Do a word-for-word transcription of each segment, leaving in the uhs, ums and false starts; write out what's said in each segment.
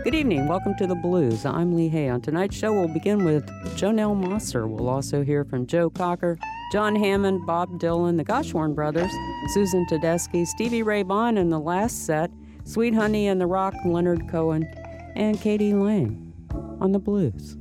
Good evening. Welcome to The Blues. I'm Lee Hay. On tonight's show, we'll begin with Jonelle Mosser. We'll also hear from Joe Cocker, John Hammond, Bob Dylan, the Goshorn Brothers, Susan Tedeschi, Stevie Ray Vaughan in the last set, Sweet Honey and the Rock, Leonard Cohen, and Katie Lang on The Blues.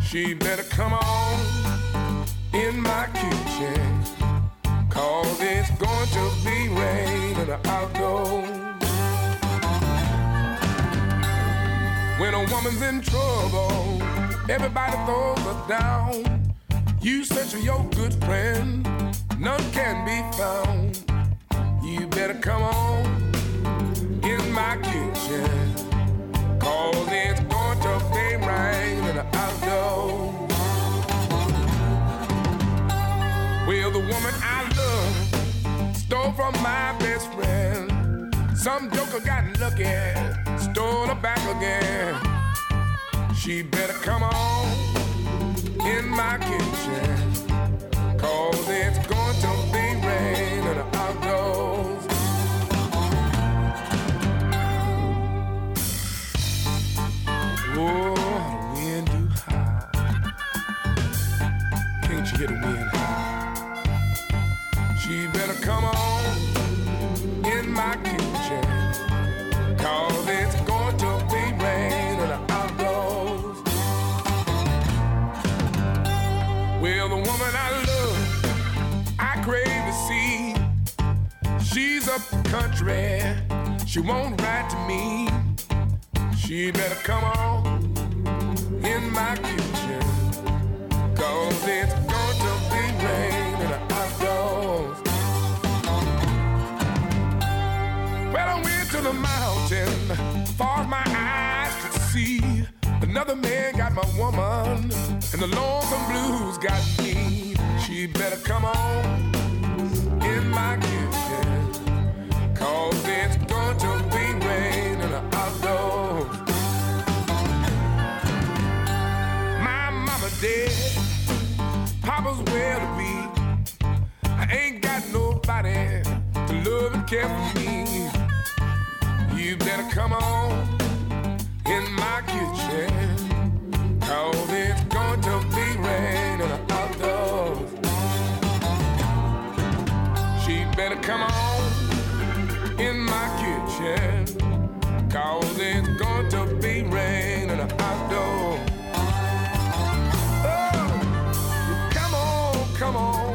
She better come on in my kitchen, 'cause it's going to be raining outdoors. When a woman's in trouble, everybody throws her down. You search for your good friend, none can be found. You better come on in my kitchen, 'cause it's going to be raining outdoors. Well, the woman I love stole from my best friend. Some joker got lucky, stole her back again. She better come on in my kitchen, 'cause it's going to be raining outdoors. Oh, the wind do howl. Can't you hear the wind howl? She better come on in my kitchen, 'cause it's going to be raining outdoors. Well, the woman I love, I crave to see. She's up country, she won't write to me. She better come on in my kitchen, 'cause it's going to be raining outdoors. Well, I went to the mountain, far as my eyes could see. Another man got my woman, and the lonesome blues got me. She better come on in my kitchen, 'cause it's going to be raining outdoors. My mama dead, Papa's well to be. I ain't got nobody to love and care for me. You better come on in my kitchen, 'cause it's going to be raining outdoors. She better come on in my kitchen, 'cause it's going to be raining outdoors. Oh, come on, come on,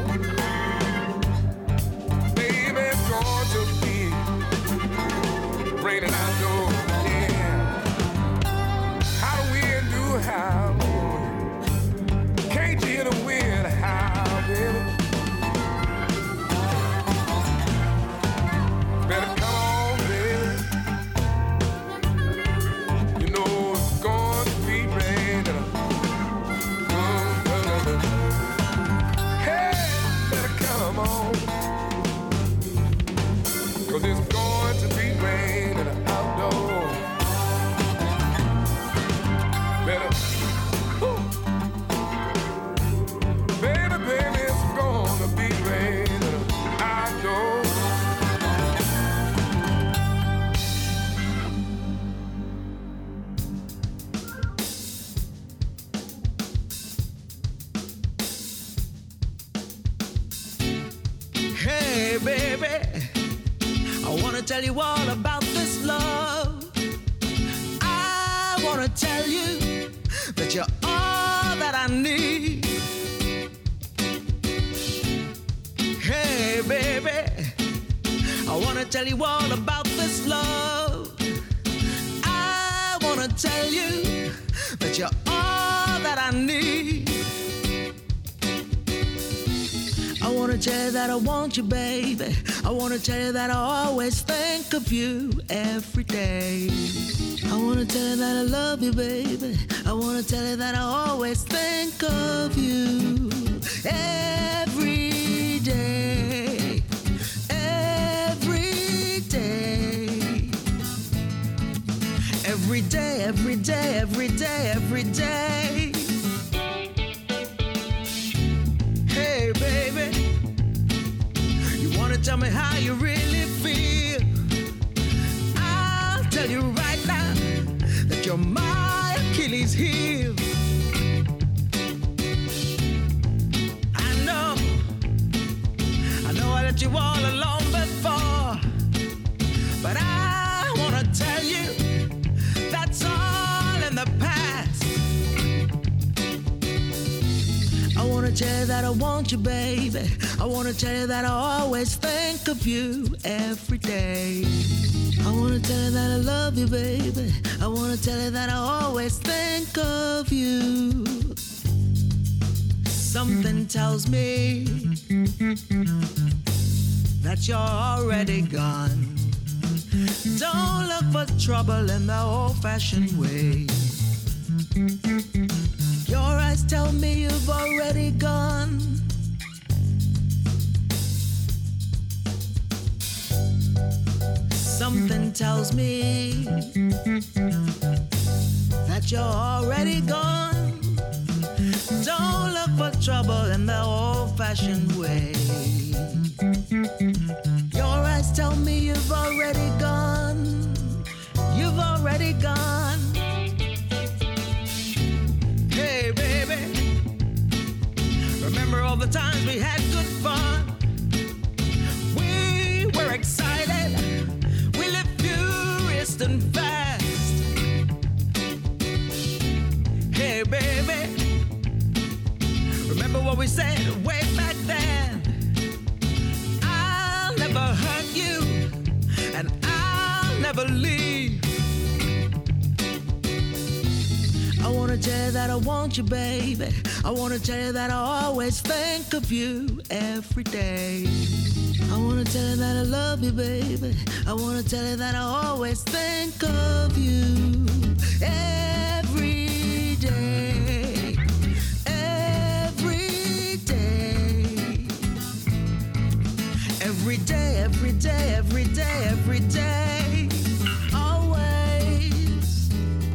baby, it's going to be raining outdoors. How? Can't you hear the wind howl, baby? Better come on, baby. You know it's going to be raining. Hey, better come on, 'cause it's going to be raining outdoors. Better, woo. Baby, baby, it's gonna be raining outdoors. Hey, baby, I wanna tell you all about this love. I wanna tell you that you're all that I need. Hey, baby, I wanna tell you all about this love. I wanna tell you that you're all that I need. I wanna tell you that I want you, baby. I wanna tell you that I always think of you every day. I wanna tell you that I love you, baby. I wanna tell you that I always think of you every day, every day, every day, every day, every day, every day. Hey, baby, you wanna tell me how you really feel? I'll tell you right now that you're my Achilles heel. I know, I know I let you all alone before, but I wanna tell you that's all in the past. you that I want you, baby. I wanna tell you that I always think of you every day. I wanna tell you that I love you, baby. I wanna tell you that I always think of you. Something tells me that you're already gone. Don't look for trouble in the old-fashioned way. Your eyes tell me you've already gone. Something tells me that you're already gone. Don't look for trouble in the old-fashioned way. Your eyes tell me you've already gone. You've already gone. Hey, baby, remember all the times we had good fun? We were excited. We lived furious and fast. Hey, baby, remember what we said way back then? I'll never hurt you, and I'll never leave. I wanna tell you that I want you, baby. I wanna tell you that I always think of you every day. I wanna tell you that I love you, baby. I wanna tell you that I always think of you every day. Every day. Every day, every day, every day, every day. Always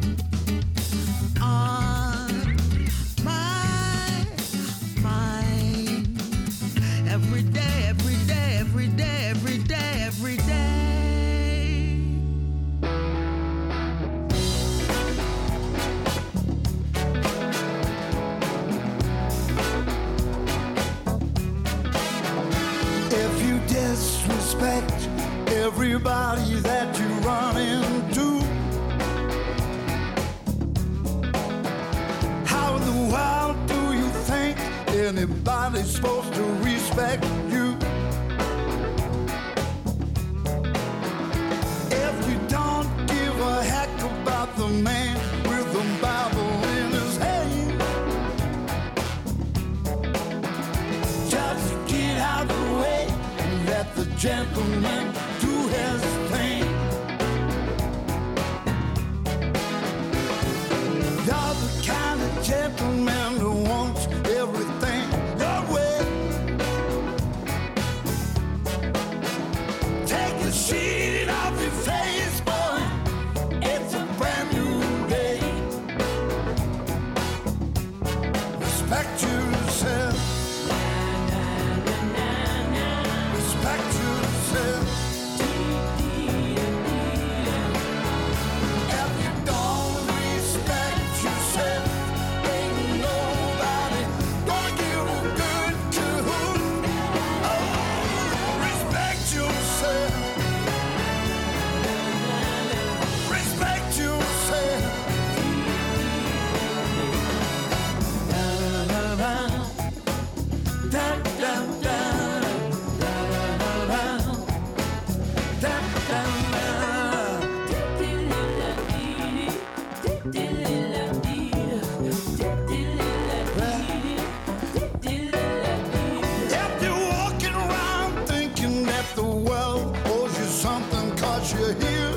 on my mind. Every day, every day, every day, every day, every day. If you disrespect everybody that you run into, how in the world do you think anybody's supposed to respect you? If you don't give a heck about the man with the Bible in his hand, just get out of the way and let the gentleman do his thing. You're the kind of gentleman who wants everything your way. Take the sheet off your face, boy. It's a brand new day. Respect yourself. Respect yourself. If you don't respect yourself, ain't nobody gonna give a good coon. Oh, respect yourself. Respect yourself. Da da da da da da da da If you're walking around thinking that the world owes you something 'cause you're here,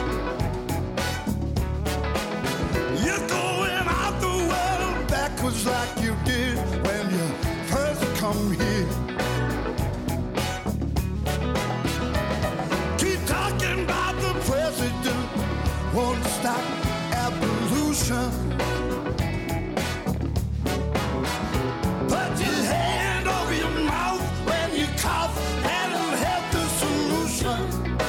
you're going out the world backwards like you did when you first come here. Keep talking about the president won't stop evolution. Put your hand over your mouth when you cough, and it'll help the solution.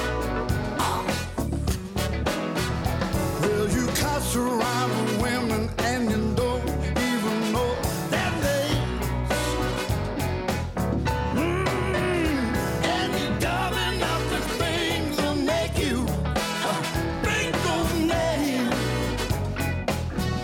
Well, you cuss around with women and you don't even know their names. Mm, and you're dumb enough to think they'll make you a big old name.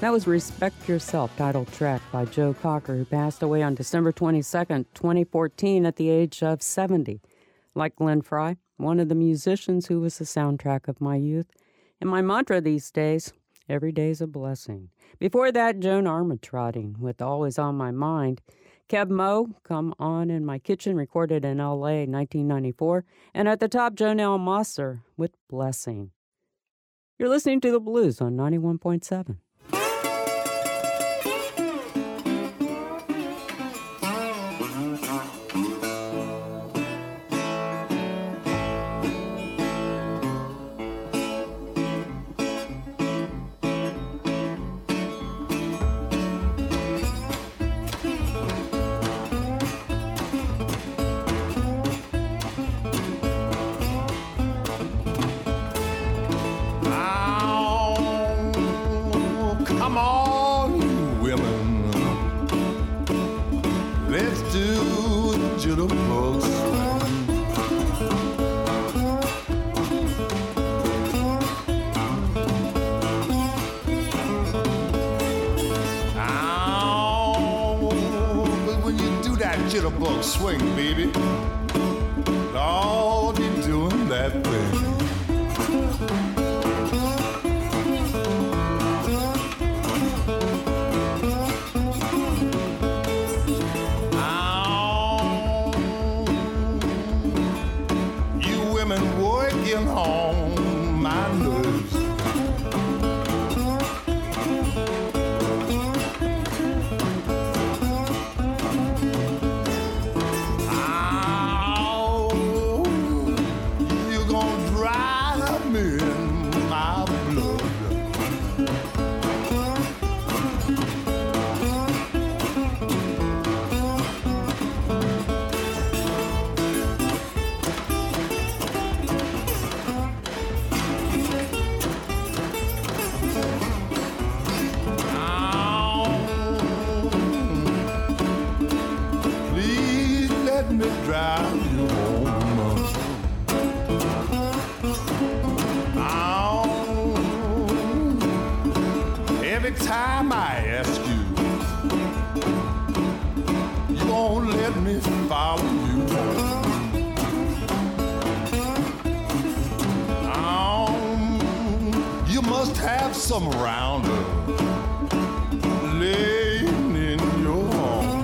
That was Respect Yourself, title track by Joe Cocker, who passed away on December twenty-second, twenty fourteen at the age of seventy. Like Glenn Frey, one of the musicians who was the soundtrack of my youth. And my mantra these days, every day's a blessing. Before that, Joan Armatrading with Always on My Mind. Keb Mo, Come On in My Kitchen, recorded in L A nineteen ninety-four. And at the top, Jonelle Mosser with Blessing. You're listening to The Blues on ninety-one point seven. Jitterbug swing, baby. Lord, you're doing that thing. Oh, you women working on my nerves. Time I ask you, you won't let me follow you. Um, you must have some rounder laying in your home.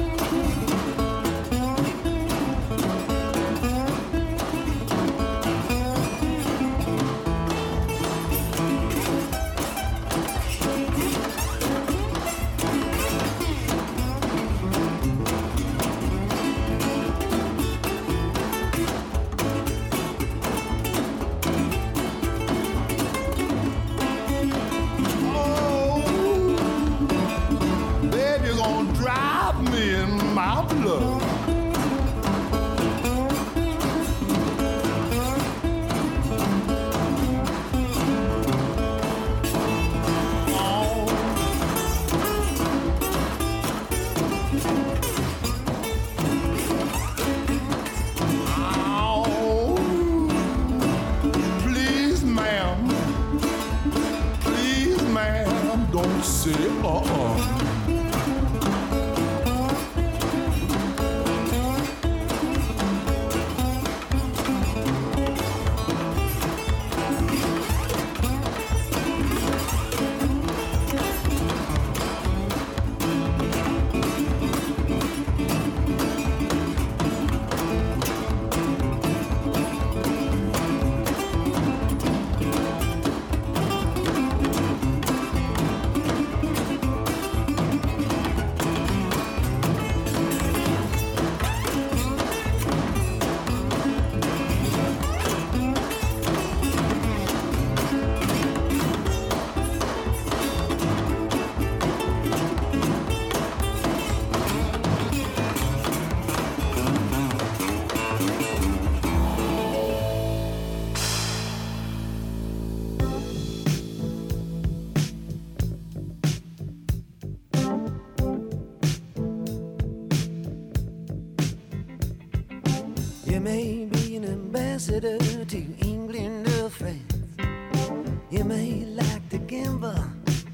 may be an ambassador to England or France. You may like to gamble, you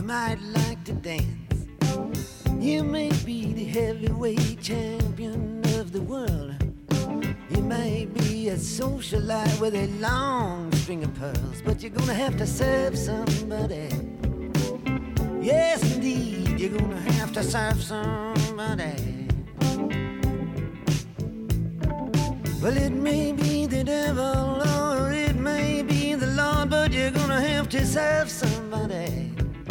might like to dance. You may be the heavyweight champion of the world. You may be a socialite with a long string of pearls, but you're gonna have to serve somebody. Yes, indeed, you're gonna have to serve somebody. Well, it may be the devil or it may be the Lord, but you're gonna have to serve somebody.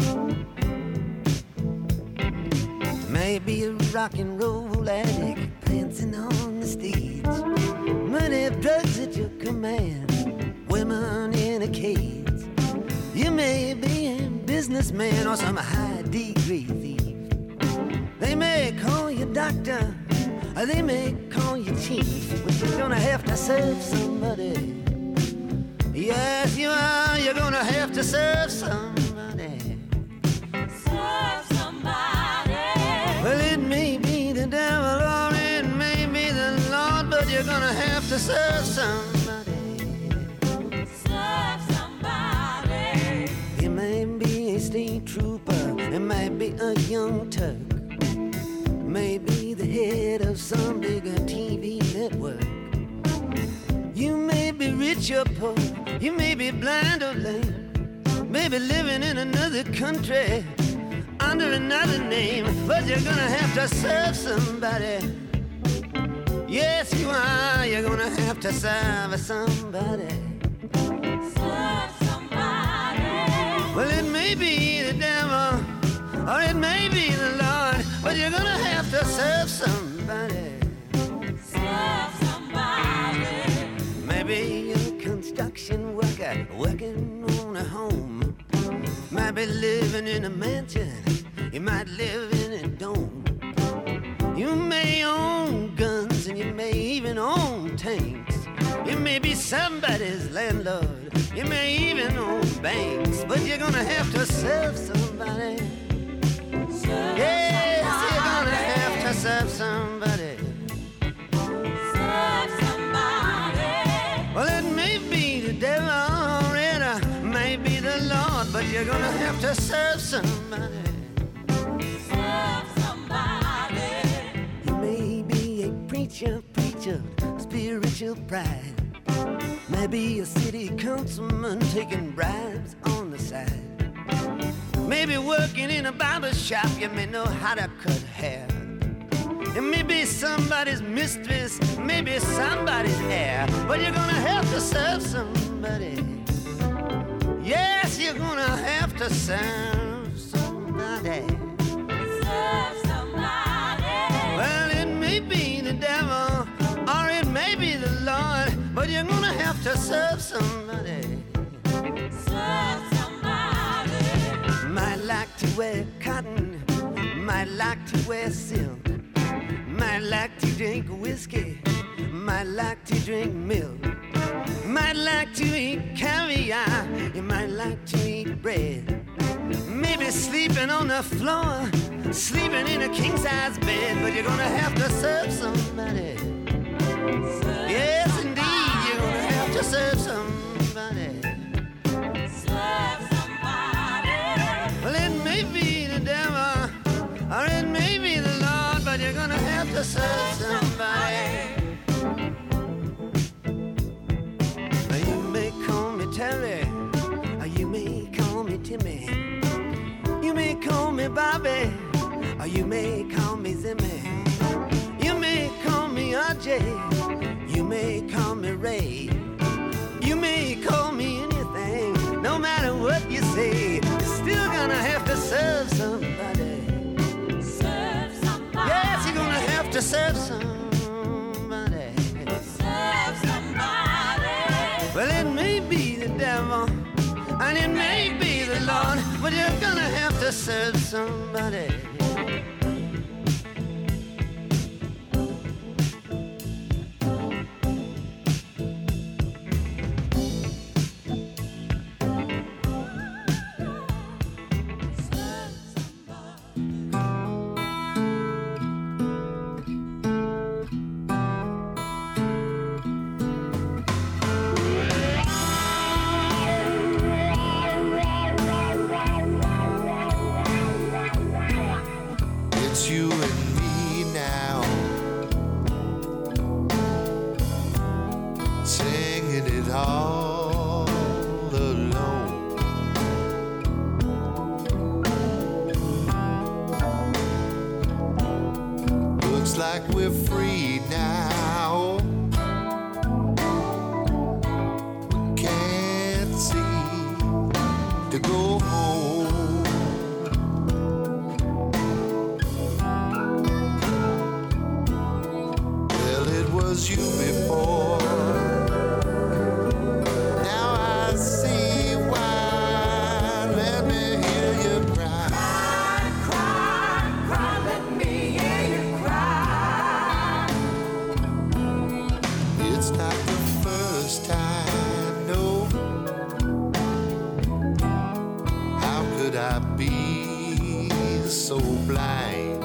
Maybe a rock and roll addict prancing on the stage, money of drugs at your command, women in a cage. You may be a businessman or some high degree thief. They may call you doctor, or they may call you chief, but you're gonna have to serve somebody. Yes, you are, you're gonna have to serve somebody. Serve somebody. Well, it may be the devil or it may be the Lord, but you're gonna have to serve somebody. Serve somebody. You may be a state trooper, it might be a young Turk, maybe the head of some bigger T V network. You may be rich or poor, you may be blind or lame, maybe living in another country under another name, but you're gonna have to serve somebody. Yes, you are, you're gonna have to serve somebody. Serve somebody. Well, it may be the devil or it may be the Lord, but you're gonna have to serve somebody. Serve somebody. Maybe you're a construction worker working on a home. Might be living in a mansion, you might live in a dome. You may own guns and you may even own tanks. You may be somebody's landlord, you may even own banks, but you're gonna have to serve somebody. Serve Yes, somebody. you're gonna have to serve somebody. Serve somebody. Well, it may be the devil or it uh, may be the Lord, but you're gonna have to serve somebody. Serve somebody. You may be a preacher, preacher, spiritual pride. Maybe a city councilman taking bribes on the side. Maybe working in a barber shop, you may know how to cut hair. It may be somebody's mistress, maybe somebody's heir, but you're gonna have to serve somebody. Yes, you're gonna have to serve somebody. Serve somebody. Well, it may be the devil or it may be the Lord, but you're gonna have to serve somebody. Serve somebody. Might like to wear cotton, might like to wear silk, might like to drink whiskey, might like to drink milk, might like to eat caviar, you might like to eat bread. Maybe sleeping on the floor, sleeping in a king-size bed, but you're gonna have to serve somebody. Yes, indeed, you're gonna have to serve somebody. Serve somebody. Well, it may be the devil or it may be the Lord, but you're gonna have to serve somebody. Now, you may call me Terry, or you may call me Timmy. You may call me Bobby, or you may call me Zimmy. You may call me R J, you may call me Ray. You may call me anything, no matter what you say, you're still gonna have to serve somebody. Serve somebody. Yes, you're gonna have to serve somebody. Serve somebody. Well, it may be the devil, and it may be the Lord, but you're gonna have to serve somebody. singing it all alone. Looks like we're free now. Can't see to go home. Well, it was you before. Now I see why. Let me hear you cry. Cry, cry, let me hear you cry. It's not the first time, no. How could I be so blind?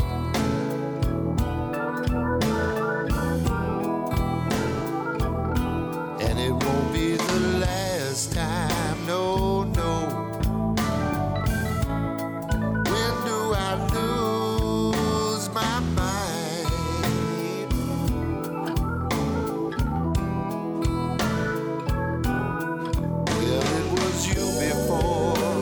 And it won't be the last time, no, no. When do I lose my mind? Well, it was you before.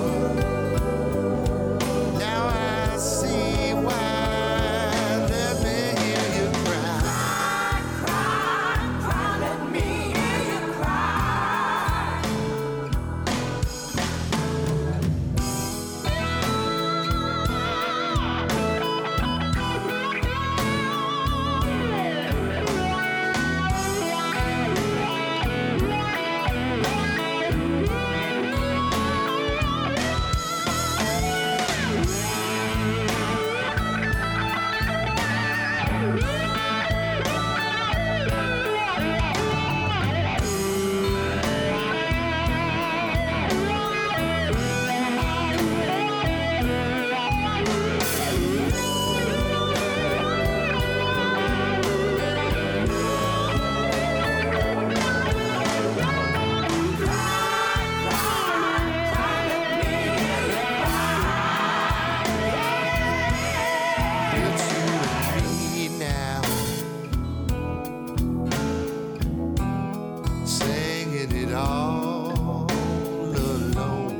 Now I see why. Let me hear you cry. Cry, cry, let me hear you cry. It's you and me now, singing it all alone.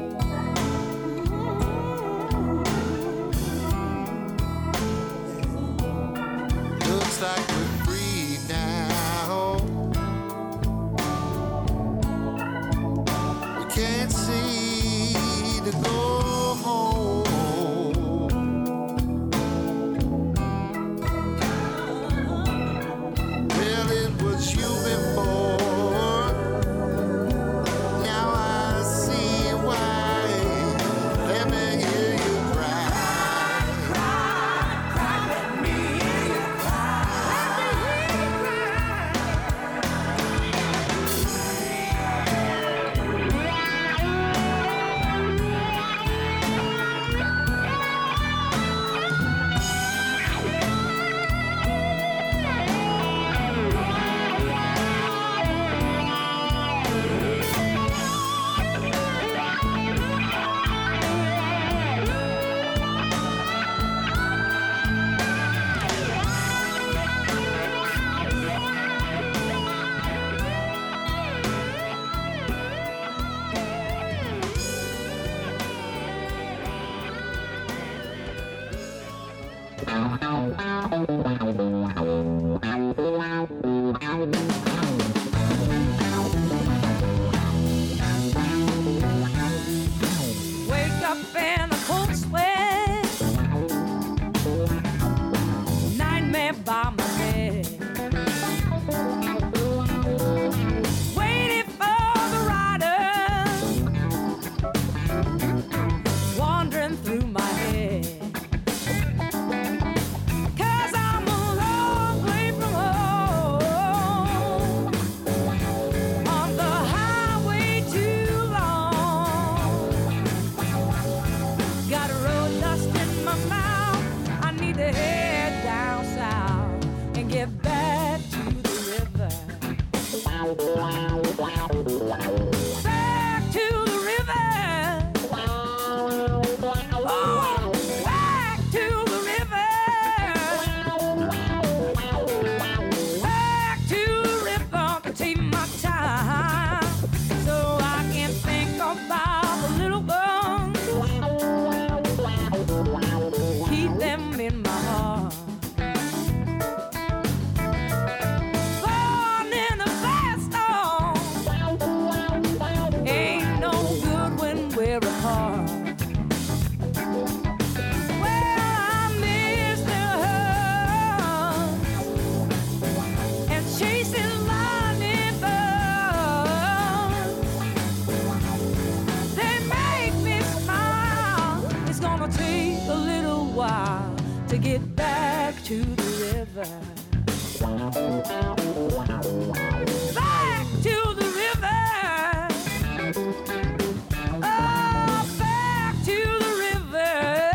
Looks like we're free now. We can't see to go home. Well, it was you before. Now I see why. Let me hear you cry. Wake up in a cold sweat, nightmare by my bed, waiting for the rider, wandering through my head. 'Cause I'm a long way from home, on the highway too long. Got road dust in my mouth. I need to head down south and get back to the river. Back to the river. Oh, back to the river. Back to the river. Can take my time. to the river. Back to the river. Oh, back to the river.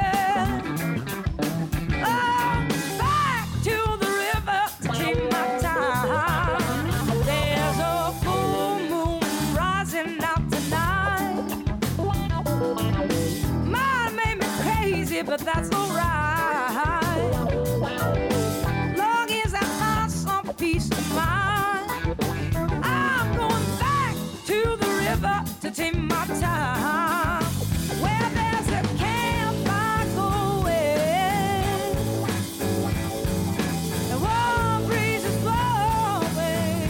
Oh, back to the river to take my time. There's a full moon rising out tonight. Mine made me crazy, but that's alright. Long as I find some peace of mind, I'm going back to the river to take my time. Where there's a campfire going, the warm breeze is blowing,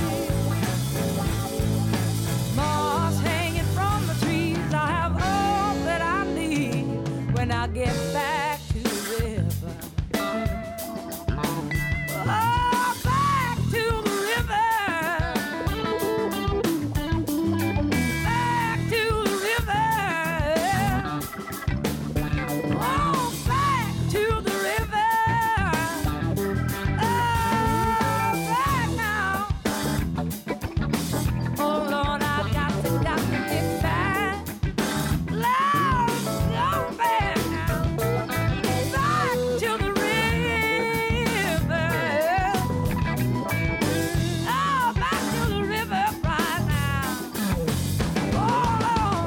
moss hanging from the trees. I have all that I need when I get back to the river. Oh, back to the river. Back to the river. Oh, back to the river. Oh, back now. Oh, Lord, I got to, got to get back. Lord, go back now. Back to the river. Oh, back to the river right now. Oh, Lord.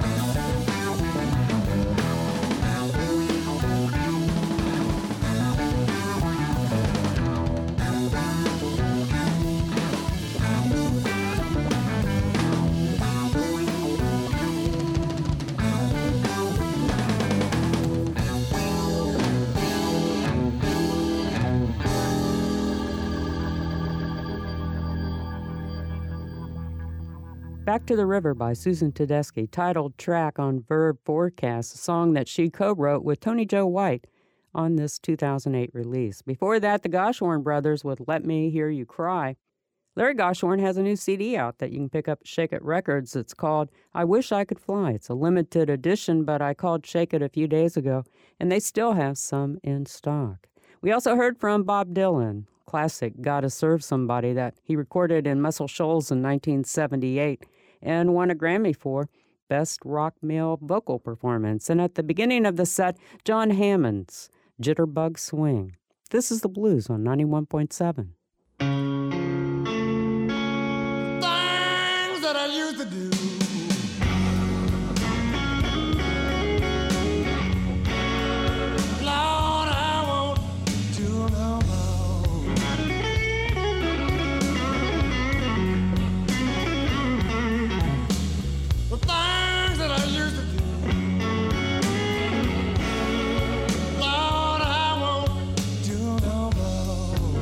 Back to the River by Susan Tedeschi, titled track on Verb Forecast, a song that she co-wrote with Tony Joe White on this two thousand eight release. Before that, the Goshorn Brothers with Let Me Hear You Cry. Larry Goshorn has a new C D out that you can pick up at Shake It Records. It's called I Wish I Could Fly. It's a limited edition, but I called Shake It a few days ago, and they still have some in stock. We also heard from Bob Dylan, classic Gotta Serve Somebody, that he recorded in Muscle Shoals in nineteen seventy-eight and won a Grammy for Best Rock Male Vocal Performance. And at the beginning of the set, John Hammond's Jitterbug Swing. This is the Blues on ninety-one point seven. Things that I used to do. Lord, I won't do no more. The things that I used to do. Lord, I won't do no more.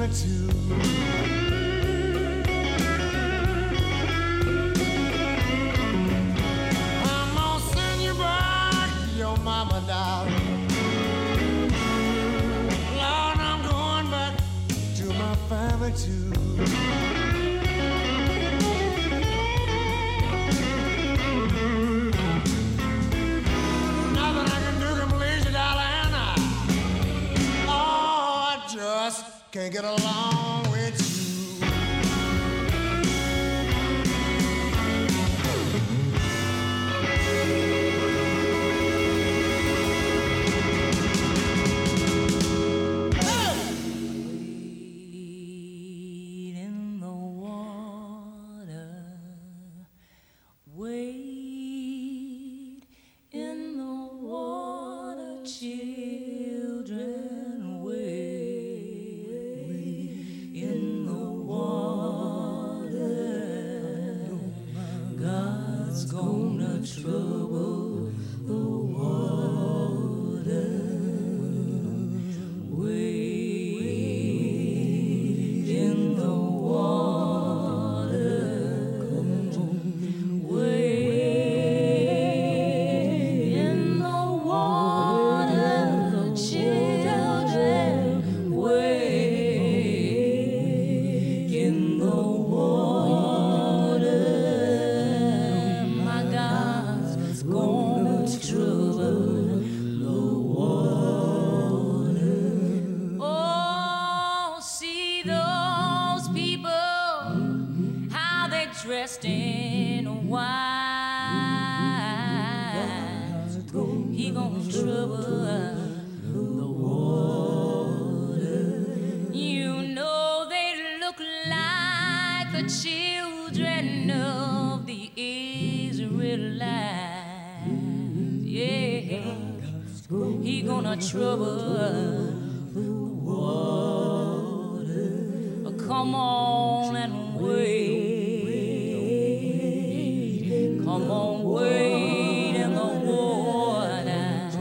too. I'm gonna send you back to your mama, darling. Lord, I'm going back to my family too. Nothing I can do can please you, darling. Oh, I just can't get along with you. Dressed in white, he gonna trouble the water. You know they look like the children of the Israelites. Yeah, he gonna trouble the water. Come on and wait. Come on, wade in the water,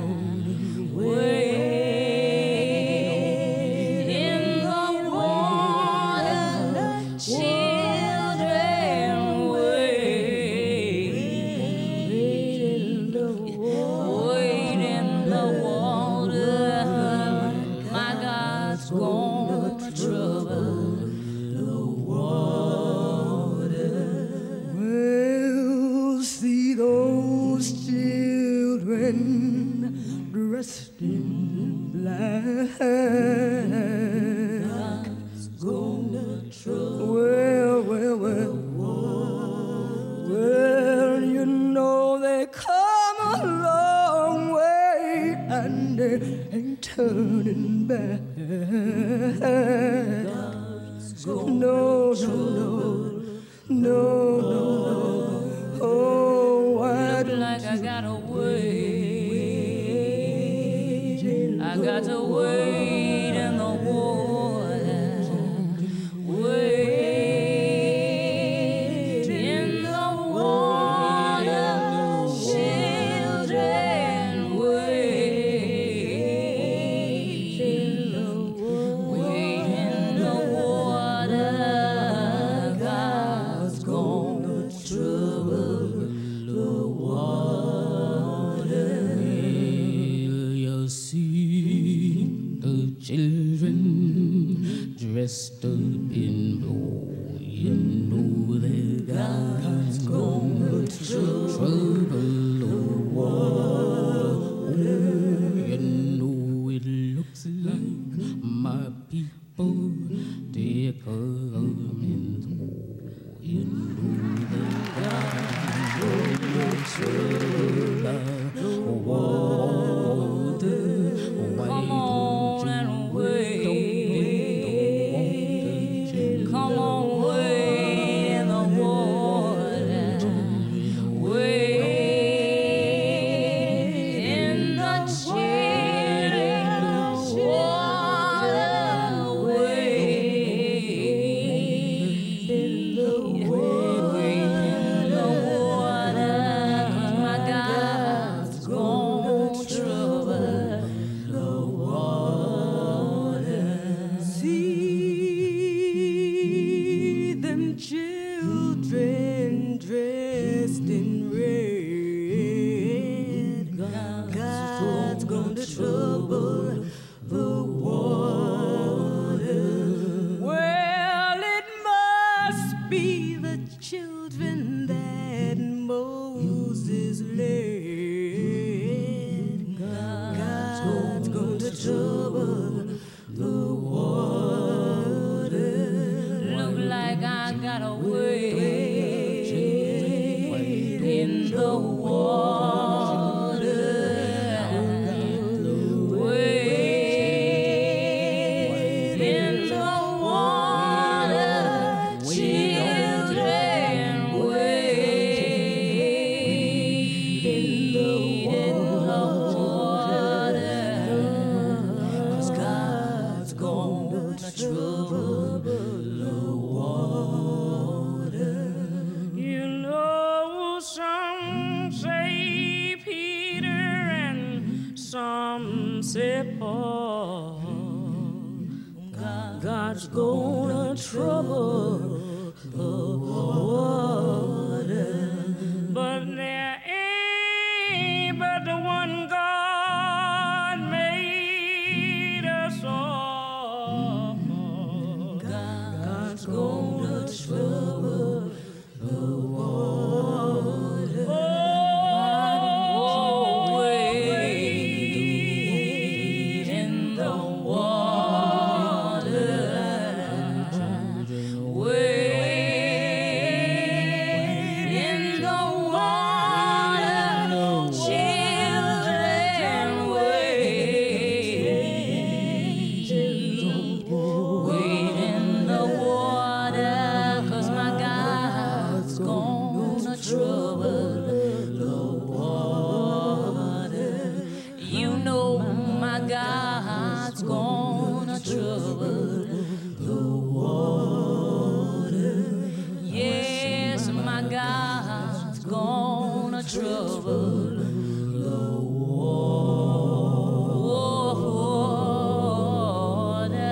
wade in the water, children, wade, wade in the water. My God's gonna trouble the water. See those children dressed in black. God's gonna trouble. Well, well, well. Well, you know they come a long way and they ain't turning back. No, no, no, no, no. Oh, I Look like I gotta wait. I got to wait in the water. Wait in the water, children. Wait. Wait in the water. God's gonna trouble the water. You see the children dressed up in blue. You know that God's gonna trouble the water. You know it looks like my people they're coming through. You know that God's gonna trouble the water. Come on and wait. trouble. The water. Look like I got away in the water. Wade in the water. Children, wade in the water. 'Cause God's gonna trouble the water. You know, some say Peter and some say Paul. God's gonna trouble the water. But there ain't but the one God made us all. God's gonna trouble the water. Oh, wade in the water. Wade in the water. Children, wade. Wade in the water. 'Cause my God's gonna trouble the water. You know my God's gonna trouble the water. Yes, my God's gonna trouble the water.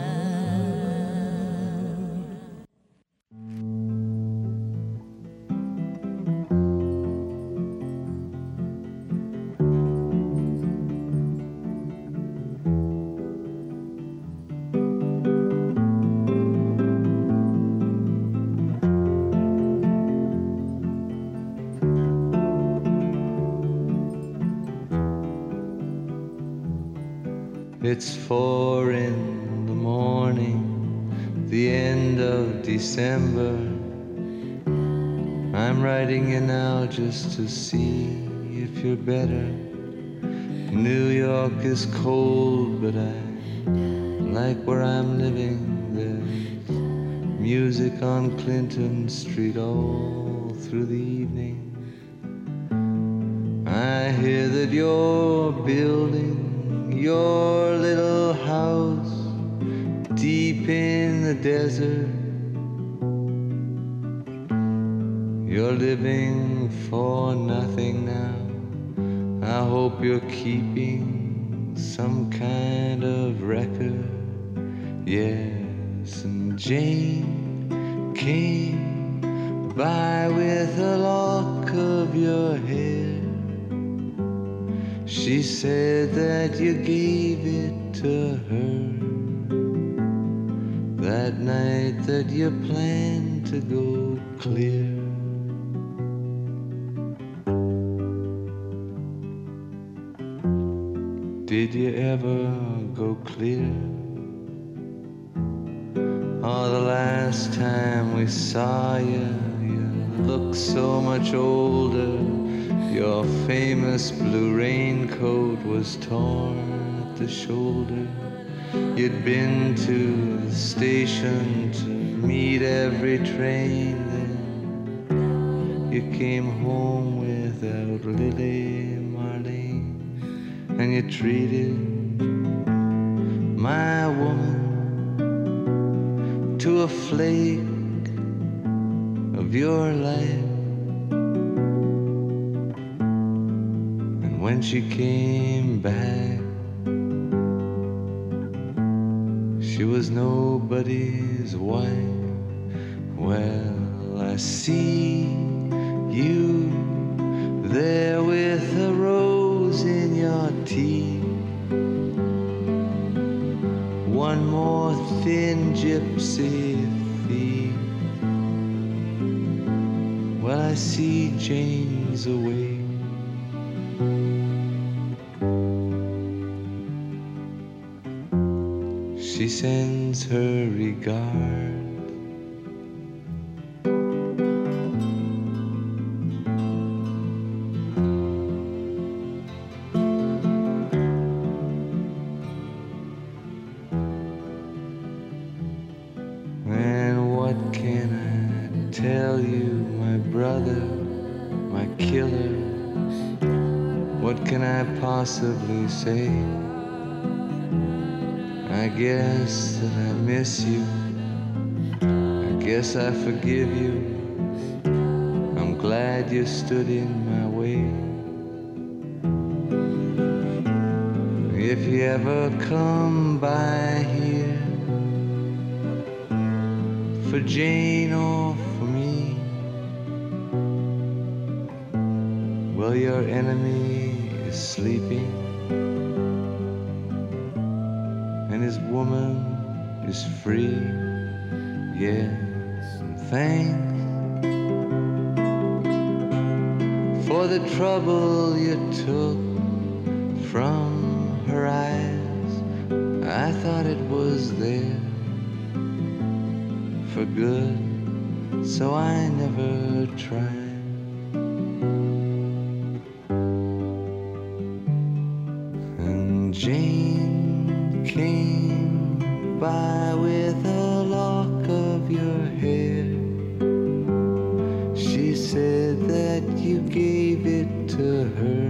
It's four in the morning, the end of December. I'm writing you now just to see if you're better. New York is cold, but I like where I'm living. There's music on Clinton Street all through the evening. I hear that you're building your little house deep in the desert. You're living for nothing now. I hope you're keeping some kind of record. Yes, and Jane came by with a lock of your hair. She said that you gave it to her that night that you planned to go clear. Did you ever go clear? Oh, the last time we saw you, you looked so much older. Your famous blue raincoat was torn at the shoulder. You'd been to the station to meet every train. Then you came home without Lily Marlene, and you treated my woman to a flake of your life. When she came back, she was nobody's wife. Well, I see you there with a rose in your teeth. One more thin gypsy thief. Well, I see Jane's away. she sends her regard. And what can I tell you, my brother, my killer? What can I possibly say? I guess that I miss you. I guess I forgive you. I'm glad you stood in my way. If you ever come by here for Jane or for me, well, your enemy is sleeping and his woman is free. Yes, and thanks for the trouble you took from her eyes. I thought it was there for good, so I never tried. And Jane came by with a lock of your hair. She said that you gave it to her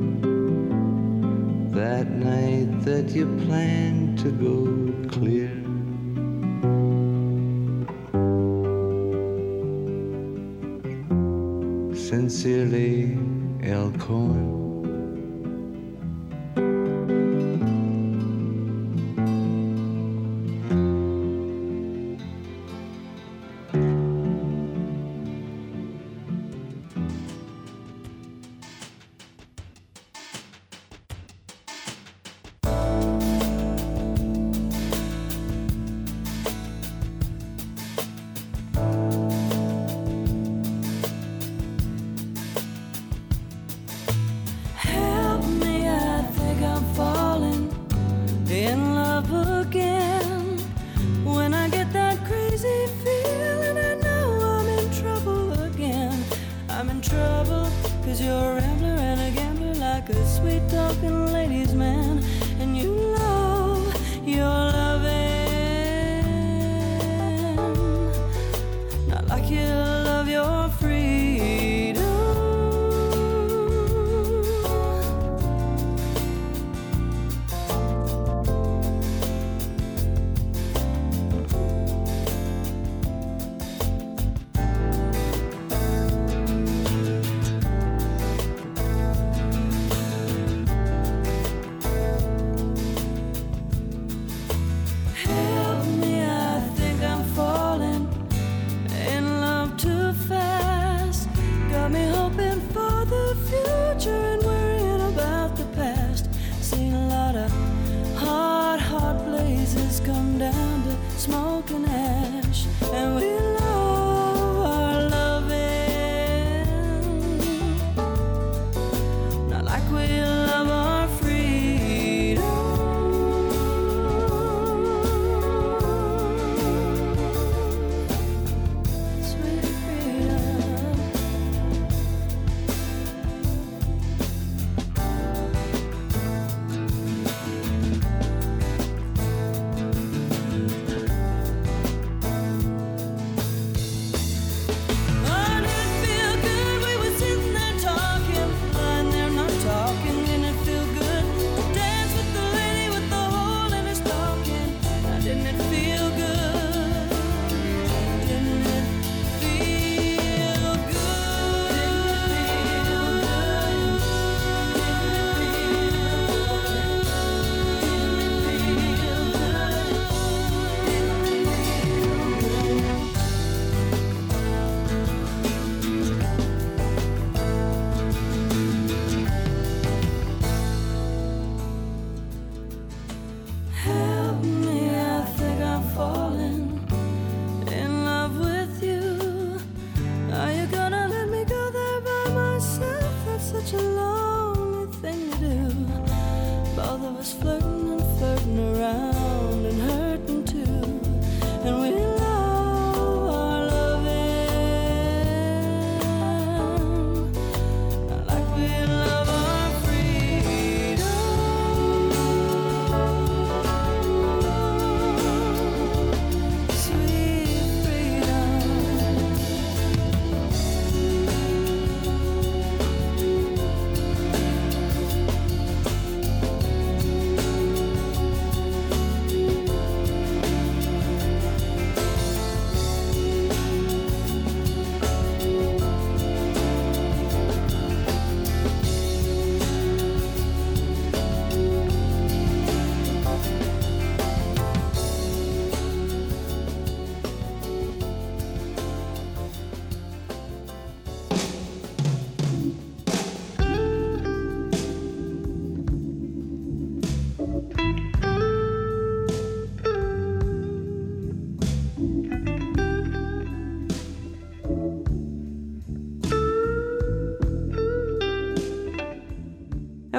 that night that you planned to go clear. Sincerely, L. Cohen.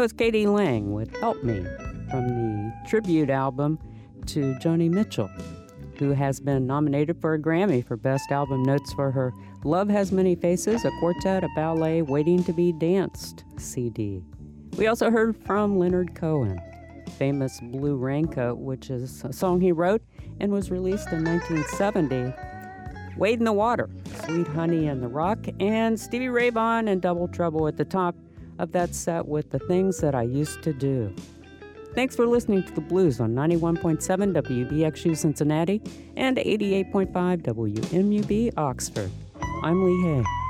was Katie Lang with Help Me from the tribute album to Joni Mitchell, who has been nominated for a Grammy for Best Album Notes for her Love Has Many Faces, a quartet, a ballet, Waiting to be Danced C D. We also heard from Leonard Cohen, famous Blue Raincoat, which is a song he wrote and was released in nineteen seventy. Wade in the Water, Sweet Honey in the Rock, and Stevie Ray Vaughan and Double Trouble at the top of that set with The Things That I Used to Do. Thanks for listening to The Blues on ninety-one point seven W B X U Cincinnati and eighty-eight point five W M U B Oxford. I'm Lee Hay.